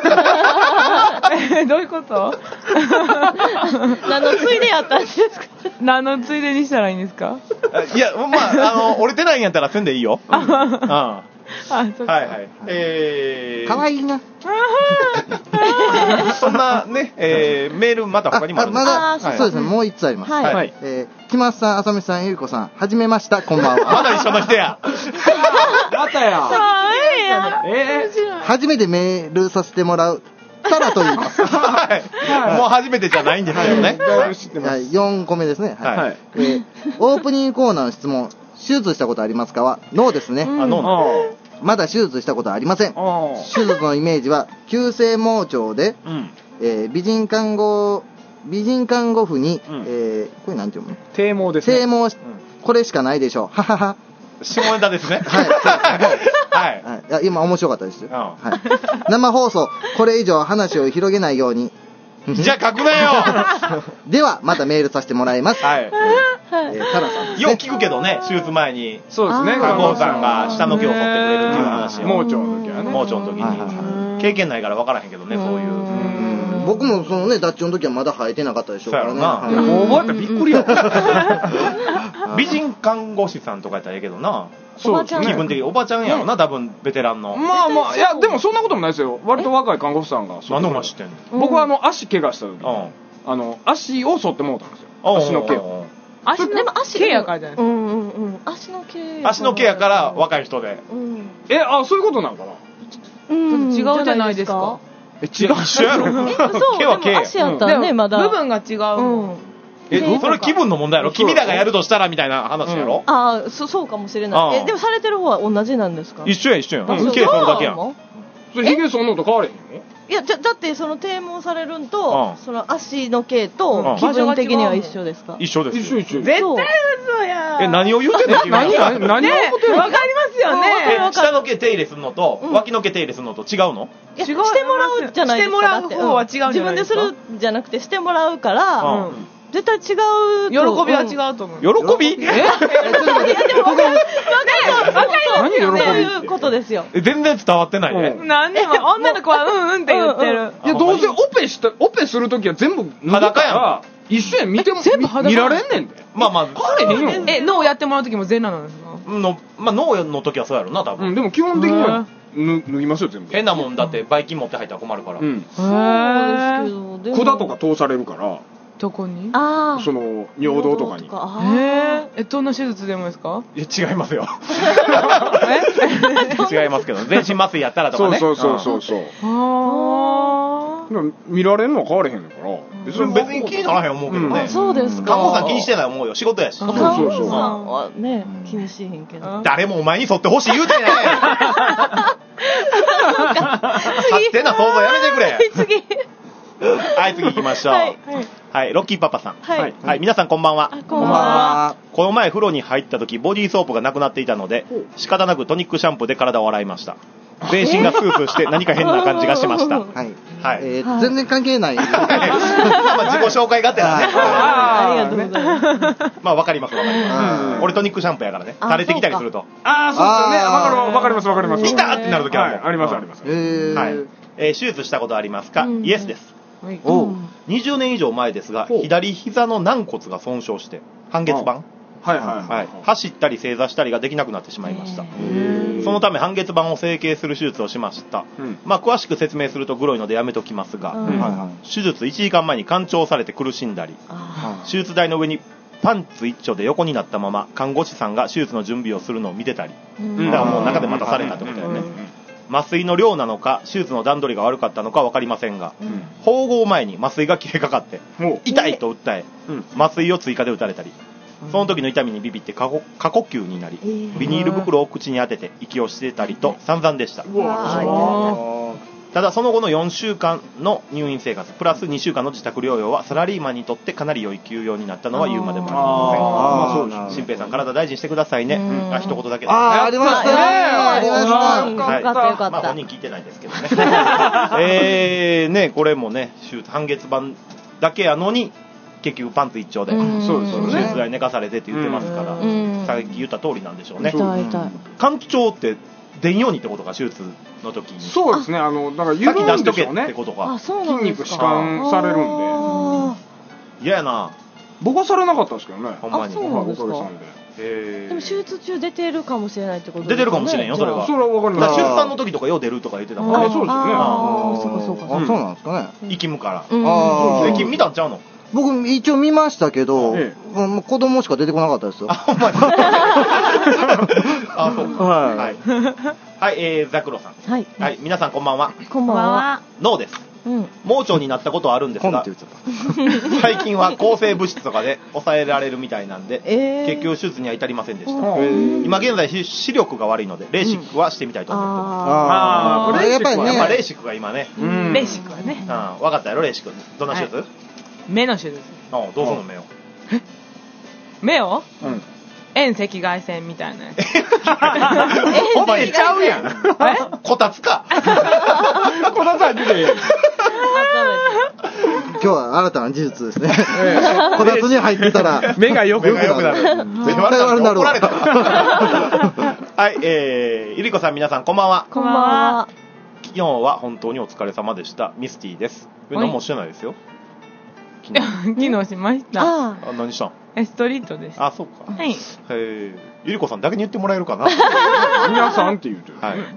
えどういうこと？ 何のついでやったんですか？ 何のついでにしたらいいんですか？ いやまああの折れてないんやったらせんでいいよ。うん。あはいはい。えー。 かわいいな。 そんなね、えー、メールまた他にもあるんですか？ まだ、そうですね、もう一つあります。はい。えー、木松さん、あさみさん、ゆりこさん、はじめました、こんばんは。 まだ一緒の人や。 またや。 えー、初めてメールさせてもらう。タラと言います。 はい。もう初めてじゃないんですよね。 だいぶ知ってます。よんこめですね。はい。えー、オープニングコーナーの質問。手術したことありますかはノーですね。あ、ノー。まだ手術したことはありません。手術のイメージは急性盲腸で、うんえー、美人看護美人看護婦に、うんえー、これなんて読むの？ 低毛ですね。 低毛、うん、これしかないでしょう。ははは。 下ネタですね。 はい。はい。はい、いや今面白かったですよ。はい。生放送これ以上話を広げないように。 じゃあ書くなよ。 ではまたメールさせてもらいます。はい。えー、タラさんですね。よう聞くけどね、手術前に。 そうですね。 看護婦さんが下の毛を取ってくれるっていう話を。 盲腸の時はね。 盲腸の時に。経験ないから分からへんけどね、そういう。 僕もそのねダッチョの時はまだ生えてなかったでしょうからね。 応募やったらびっくりや。 美人看護師さんとかやったらええけどな。 そうですね。 気分的におばちゃんやろな、多分ベテランの。 まあまあ、いやでもそんなこともないですよ。割と若い看護師さんが。 何の話してんの？ 僕はあの足怪我した時に、あの足を剃ってもらったんですよ。足の毛を。 足でも足毛やからじゃないですか。 うんうんうん。足の毛。 足の毛やから若い人で。 え、あ、そういうことなのかな。 うん。違うじゃないですか。 え、違う。 一緒やろ。 毛は毛。足やったらねまだ。 部分が違う。 え、それ気分の問題やろ。君らがやるとしたらみたいな話やろ。 ああ、そそうかもしれない。え、でもされてる方は同じなんですか？ 一緒や一緒や。毛剃るだけやん。 それヒゲ剃るのと変われへんの？ いや、じゃだってその堤毛されるんとその足の毛と気分的には一緒ですか？ 一緒です。 一緒一緒。 絶対嘘や。 え、何を言うてんの君ら。 何何何を言うてんの？ わかりますよね。 下の毛手入れするのと脇の毛手入れするのと違うの？ いや、してもらうじゃないですか。 してもらう方は違うじゃないですか。 自分でするじゃなくてしてもらうから絶対違う。 喜びは違うと思う。 喜び？え？ いやでも分かる。分かる。 何喜び？ そういうことですよ。 え、全然伝わってないね。 何でも女の子はうんうんって言ってる。 いやどうせオペしたオペするときは全部裸やん。 一緒や見ても見られんねんで。 まあまあ変われへんよ。 え、脳やってもらうときも全裸なんですか？ のまあ脳の時はそうやろな多分。 うん、でも基本的には脱ぎますよ全部。 変なもんだってばい菌持って入ったら困るから。 うん。 そうですけど。 管とか通されるから。 どこに？ ああ。 その尿道とかに。 へえ。え、どんな手術でもですか？ いや違いますよ。違いますけど全身麻酔やったらとかね。 そうそうそうそう。ああ。見られるのは変われへんのから。 別に気にならへん思うけどね。 そうですか。 看護師さん気にしてない思うよ。仕事やし。 看護師さんはね気にしへんけど。 誰もお前に沿ってほしい言うてね。勝手な想像やめてくれ。 次。 はい、次行きましょう。はい、はい、ロッキーパパさん。はい、はい、皆さんこんばんは。 こんばんは。 この前風呂に入った時、ボディーソープがなくなっていたので、仕方なくトニックシャンプーで体を洗いました。全身がスースーして何か変な感じがしました。はい。 はい。えー、全然関係ない。まあ自己紹介がてらね。 ありがとうございます。 まあわかりますわかります。俺トニックシャンプーやからね。垂れてきたりすると。 ああ、そうですよね。わかるわかりますわかります。 来たってなる時ある。 ありますあります。 はい。え手術したことありますか？イエスです。にじゅうねん以上前ですが、左膝の軟骨が損傷して半月板、はいはいはい、走ったり正座したりができなくなってしまいました。そのため半月板を整形する手術をしました、うん、まあ詳しく説明するとグロいのでやめときますが、うん、手術いちじかんまえに干潮されて苦しんだり、手術台の上にパンツ一丁で横になったまま看護師さんが手術の準備をするのを見てたり、うん、だからもう中で待たされたってことだよね、うん、麻酔の量なのか手術の段取りが悪かったのか分かりませんが、うん、縫合前に麻酔が切れかかって痛いと訴え、うん、麻酔を追加で打たれたり、その時の痛みにビビって過呼吸になり、ビニール袋を口に当てて息をしてたりと散々でした。ただその後のよんしゅうかんの入院生活プラスにしゅうかんの自宅療養はサラリーマンにとってかなり良い休養になったのは言うまでもありません。新平さん体大事にしてくださいね。あ、一言だけです。 ああ、ありましたね。ありました。 はい、よかったよかった。 まあ本人聞いてないですけどね。えーね、これもね半月板だけやのに結局パンツ一丁で手術台寝かされてって言ってますから、さっき言った通りなんでしょうね。干潮って出んようにってことか、手術の時に。 そうですね、あのだから緩んでしょうね。 ってことか。 筋肉弛緩されるんで。嫌やな。 僕はされなかったですけどね。 ほんまに。そうなんですか。でも手術中出てるかもしれないってことですね。 出てるかもしれんよ、それは。 それはわかります。 出産の時とかよう出るとか言ってたもんね。 そうですよね。 ああ、そうかそうか。あ、そうなんですかね。 生きむから。ああ。君見たんちゃうの？ 僕一応見ましたけど、ええ、もう子供しか出てこなかったですよ。あ、ほんまに。 あ、そうか。はい。はい、はい、えー、ザクロさん。はい。はい、皆さんこんばんは。 こんばんは。 ノーです。うん。盲腸になったことはあるんですが、最近は抗生物質とかで抑えられるみたいなんで、えー、結局手術には至りませんでした。今現在視力が悪いのでレーシックはしてみたいと思ってます。うん、ああ、これやっぱりね、まあレーシックが今ね。 うん、レーシックはね。 うん、分かったやろレーシック。どんな手術？はい、 目の手術。 ああ、どうするの目を？ え？目を？うん。遠赤外線みたいなやつ。 ほんまにちゃうやん。こたつか。 こたつは出てるやん。 今日は新たな事実ですね。こたつに入ってたら目がよくなる。 絶対悪なるわ。 はい、えー、ゆりこさん皆さんこんばんは。 こんばんは。 日は本当にお疲れ様でした。ミスティです。何もしてないですよ。 昨日昨日しました。 あ、何したん？ え、ストリートです。 あ、そうか。 はい。へえ、ゆりこさんだけに言ってもらえるかな。 皆さんって言うてる。 はい。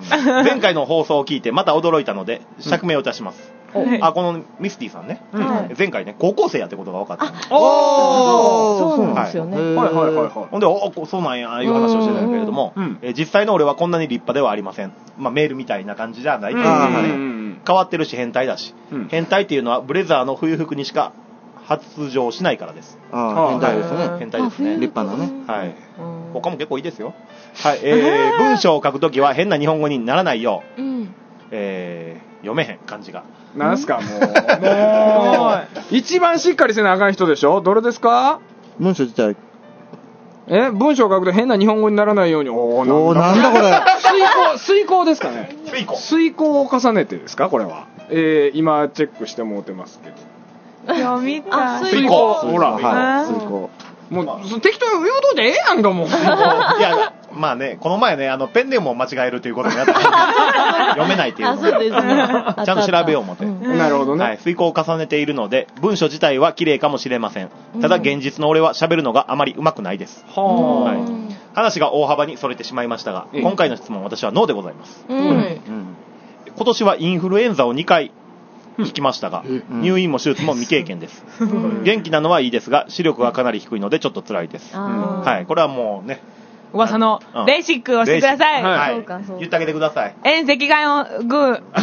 前回の放送を聞いてまた驚いたので釈明をいたします。あ、このミスティさんね、前回ね高校生やってことが分かった。 おお、そうなんですよね。 はいはいはいはい。 ほんで、お、そうなんやいう話をしてたんだけれども、実際の俺はこんなに立派ではありません。まあメールみたいな感じじゃないっていうかね、変わってるし変態だし、変態っていうのはブレザーの冬服にしか発情しないからです。 ああ、変態ですね。 変態ですね。 立派なね。 はい。他も結構いいですよ。はい。えー、文章を書くときは変な日本語にならないよう、えー、読めへん漢字が。 なんすかもう。もう。一番しっかりせなあかん人でしょ？どれですか？ 文章自体。 え文章を書くと変な日本語にならないように。おー、 おー、なんだこれ。 遂行、遂行ですかね。 遂行。 遂行を重ねてですかこれは。えー、今チェックしてもうてますけど。 読みたい。 遂行。 ほら、 はい。遂行。 もう適当に言うといてええやんかもう。いやまあねこの前ねあのペンネームを間違えるということになった読めないっていうのをそうですね。 ちゃんと調べよう思って、 なるほどね。 はい、遂行を重ねているので文章自体は綺麗かもしれません。ただ現実の俺は喋るのがあまり上手くないです。はい、話が大幅にそれてしまいましたが、今回の質問私はノーでございます。うんうん、今年はインフルエンザをにかい聞きましたが、入院も手術も未経験です。元気なのはいいですが視力がかなり低いのでちょっと辛いです。はい、これはもうね噂のベーシックをしてください。 はい、言ってあげてください。 遠赤外をグー。遠赤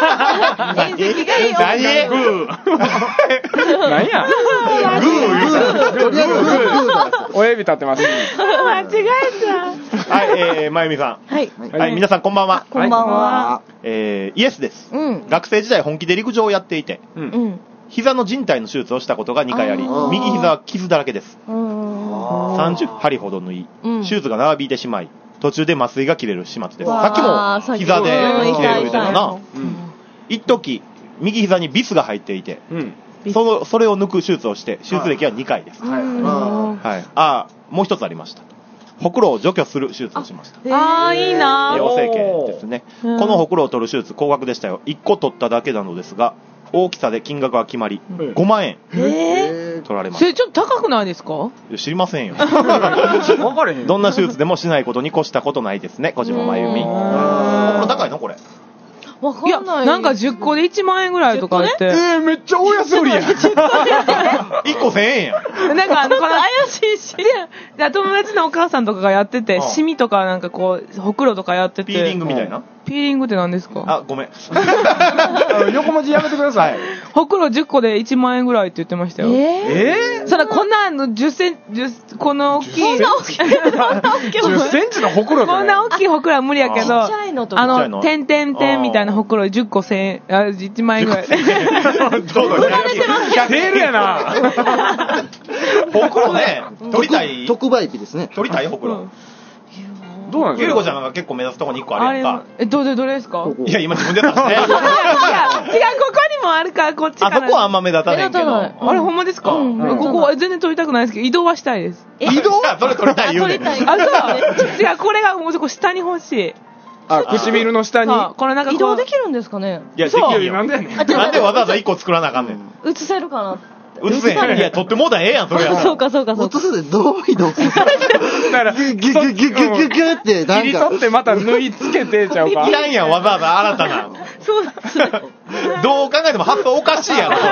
外をグー。 何やグーグーグー親指立ってます。 間違えた。はい、えー、まゆみさん。 はい。 はい、皆さんこんばんは。 こんばんは。 えー、イエスです。学生時代本気で陸上をやっていて、膝の靭帯の手術をしたことがにかいあり、右膝は傷だらけです。さんじゅうはりほど縫い、手術が長引いてしまい、途中で麻酔が切れる始末です。さっきも膝で切れる言うてたな。一時右膝にビスが入っていて、そのそれを抜く手術をして手術歴はにかいです。はい。あ、もう一つありました。ほくろを除去する手術をしました。 ああ、いいな。 陽性系ですね。このほくろを取る手術高額でしたよ。いっこ取っただけなのですが、大きさで金額が決まり、ごまんえん取られました。 それちょっと高くないですか？ 知りませんよ。 分かれへん。 どんな手術でもしないことに越したことないですね。小島真由美。これ高いのこれ。 わかんない。 いや、なんかじゅっこでいちまんえんぐらいとか言って。 えー、めっちゃ大安売りやん。いっこせんえんやん。なんかあの、この怪しいし。友達のお母さんとかがやってて、シミとかなんかこう、ほくろとかやってて。 ピーリングみたいな？ ピーリングって何ですか？ あ、ごめん。 横文字やめてください。 ほくろじゅっこでいちまんえんぐらいって言ってましたよ。 えぇ？それこんなのじゅっセンチ、この大きい。 じゅっセンチのほくろこんな大きいほくろは無理やけど、あの、点々点みたいなほくろじゅっこせんえん、あ、いちまんえんぐらい。 どうぞ、 セールやな。 ほくろね、取りたい。 特売日ですね。 取りたいほくろ。 どうなんですか？ ゆりこちゃんが結構目指すとこにいっこあるやんか。 え、どれどれですか？ いや、今自分で出したね。 いや、違う、ここにもあるから、こっちから。 あそこはあんま目立たないけど。 あれ、ほんまですか？ここは全然撮りたくないですけど、移動はしたいです。 移動はそれ撮りたい言うねん。 あ、そう。違う、これがもうそこ下に欲しい。 あ、唇の下に。 これなんか移動できるんですかね？ いや、できるよ。 なんでやねん。 なんでわざわざいっこ作らなあかんねん。 映せるかな？ 映せん。いや、撮ってもうたらええやん、それや。 そうか、そうか、そうか。 映すでどう移動するの？だから、ギュギュギュギュギュギュって、なんか。 切り取ってまた縫い付けてちゃうか。 いらんやん、わざわざ新たな。 そうなんですね。 どう考えても発想おかしいやろ。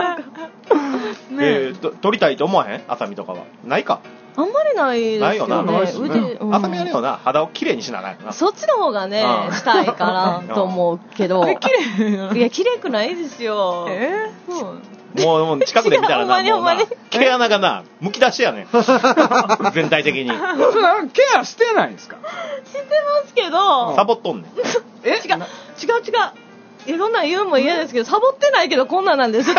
えー、撮りたいと思わへん？あさみとかは。ないか。 あんまりないですよね。 ないよな。 腕、うん、 あさみあれよな。肌をきれいにしながらな。 そっちの方がね、したいかなと思うけど。 きれいいや、きれいくないですよ。 えー、そう。 もう、もう近くで見たらな、もうな毛穴がな、むき出しやねん。全体的に。それケアしてないんですか？ してますけど。 サボっとんねん。 え違う、違う違う。いろんな言うも嫌ですけど、サボってないけどこんなんなんですって。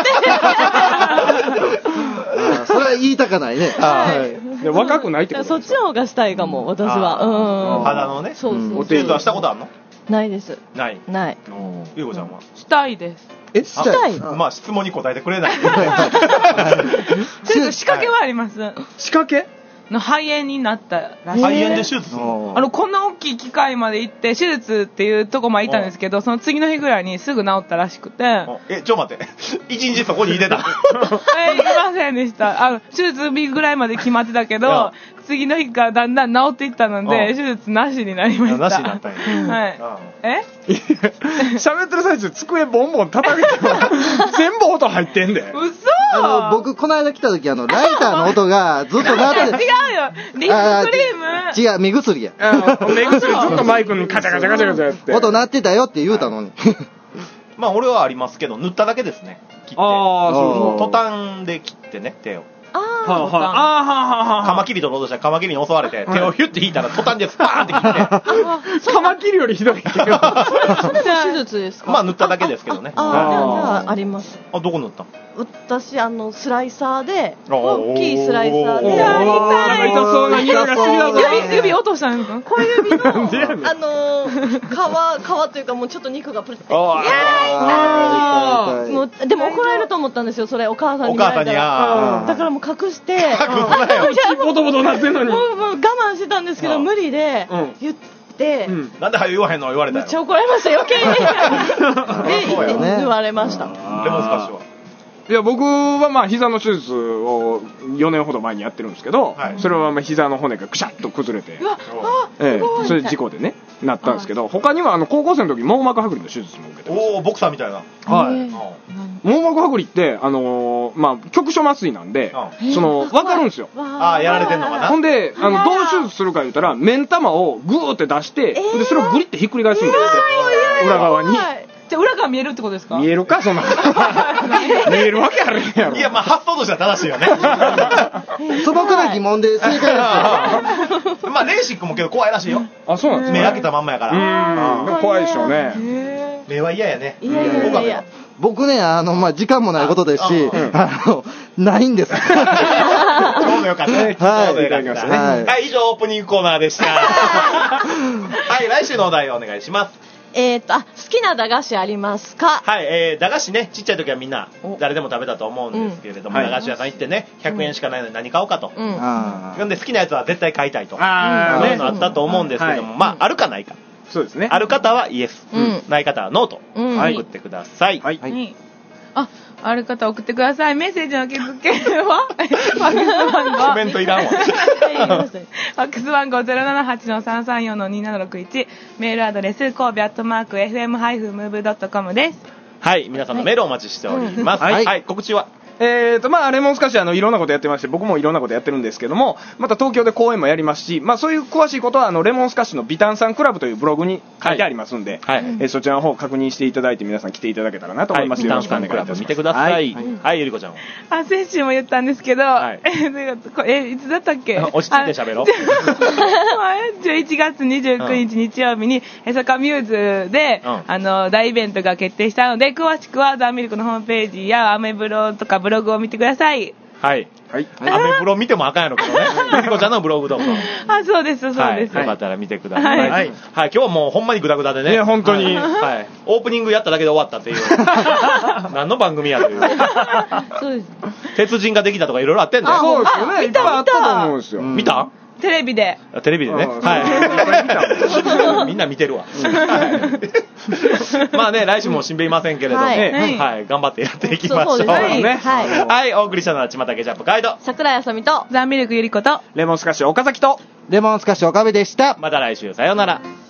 それは言いたかないね。 はい。若くないってこと？ そっちの方がしたいかも、私は。うん。 肌のね。 そうそう。 お手術はしたことあるの？ ないです。 ない。 ない。 ゆうこちゃんは？ したいです。 え、したい？ まあ質問に答えてくれない。 仕掛けはあります。 仕掛け？ の肺炎になったらしい。 肺炎で手術するの？ あの、こんな大きい機械まで行って、手術っていうとこまで行ったんですけど、その次の日ぐらいにすぐ治ったらしくて。 え、ちょ待って。一日そこにいてた。 え、いませんでした。あの、手術日ぐらいまで決まってたけど、次の日からだんだん治っていったので、手術なしになりました。 なしになったんや。 はい。え喋ってる最中、机ボンボン叩けても、全部音入ってんで。 嘘あの、僕、この間来た時、あの、ライターの音がずっと鳴って違うよリップクリーム違う、目薬や。 目薬ずっとマイクにカチャカチャカチャカチャやって。 音鳴ってたよって言うたのに。 まあ、俺はありますけど、塗っただけですね。切って。 ああ、そうそう。 トタンで切ってね、手を。 ああ、 はあ、はあ、はあ、 カマキリとロードしたカマキリに襲われて、手をヒュッて引いたらトタンでスパーンって切って。 カマキリよりひどいけど。 それも手術ですか？ まあ塗っただけですけどね。 ああ、あります。 あ、どこ塗ったの？ 私、あの、スライサーで、大きいスライサーで、 痛い痛そうな匂いがするやつ。 指、指落としたんですか？ 小指の、あの、皮、皮というかもうちょっと肉がプルって。 あもうでも怒られると思ったんですよ、それ、お母さんに言われたら。だからもう隠して、 隠すなよ。 ボトボトなってんのに。 もう我慢してたんですけど、無理で、言って、 なんで早言わへんの言われたよ。 めっちゃ怒られました、余計に。で、言われました。 レモンスカッシュは。 いや、僕はまあ膝の手術をよねんほど前にやってるんですけど、はい、それはまあ膝の骨がくしゃっと崩れて、ええ、それで事故でねなったんですけど、他にはあの高校生の時網膜剥離の手術も受けてます。 おお、ボクサーみたいな。 はい。網膜剥離ってあのー、まあ局所麻酔なんで、その分かるんですよ。 ああ、やられてんのかな。 ほんであのどう手術するか言ったら目ん玉をグーって出して、えー、でそれをグリってひっくり返すんですよ。裏側に。 じゃ裏側見えるってことですか？ 見えるかそんな。見えるわけあるんやろ。 いや、まあ発想としては正しいよね。 素朴な疑問で正解ですよ。 まあレーシックもけど怖いらしいよ。 あ、そうなんですか。 目開けたまんまやから。 うん。でも怖いでしょうね。 目は嫌やね。 いやいやいや。 僕ね、あの、まあ、時間もないことですし、あの、ないんです。ちょうどよかったね。 はい。 ちょうどよかったね。はい、以上オープニングコーナーでした。はい、来週のお題をお願いします。 えっと、あ、好きな駄菓子ありますか？ はい、えー、駄菓子ね、ちっちゃい時はみんな誰でも食べたと思うんですけれども、駄菓子屋さん行ってね、ひゃくえんしかないのに何買おうかと。うん。なんで好きなやつは絶対買いたいと。ああ、そういうのあったと思うんですけども、まあ、あるかないか。 そうですね。 ある方はイエス、ない方はノーと送ってください。 はい。あ、ある方送ってください。メッセージの受付はファックス番号。 コメントいらんわ。ファックス番号 ゼロななはちのさんさんよんのにななろくいち、メールアドレス神戸アットマーク エフエムハイフンムーブドットコム です。 はい、皆さんのメールをお待ちしております。はい、はい、告知はえーと、まあ、レモンスカッシュ、あの、いろんなことやってまして、僕もいろんなことやってるんですけども、また東京で講演もやりますし、まあ、そういう詳しいことは、あの、レモンスカッシュのビタンさんクラブというブログに書いてありますんで、はい、えー、そちらの方確認していただいて、皆さん来ていただけたらなと思います。はい、よろしくお願いします。 見てください。はい、はい、ゆりこちゃん。 あ、先週も言ったんですけど、はい、え、いつだったっけ？ 落ち着いて喋ろう。 じゅういちがつにじゅうくにち日曜日に、へそかミューズで、うん、あの、大イベントが決定したので、詳しくはザ・ミルクのホームページやアメブロとかブログを見てください。はい。 はい。アメブロ見てもあかんやろけどね。ゆりこちゃんのブログとか。 あ、そうです、そうです。はい、よかったら見てください。はい。はい。今日はもうほんまにグダグダでね。 いや、本当に。 はい。オープニングやっただけで終わったっていう。何の番組やという。そうです。鉄人ができたとかいろいろあってんだよ。 そうですよね。いっぱいあったと思うんですよ。 見た？ テレビで。 テレビでね。はい。みんな見てるわ。まあね、来週もしんべいませんけれども、はい、頑張ってやっていきましょう。そうですね。はい、お送りしたのはちまたケチャップガイド、 桜井あさみと、 ザンミルクゆりこと、 レモンスカッシュ岡崎と、 レモンスカッシュ岡部でした。 また来週、さようなら。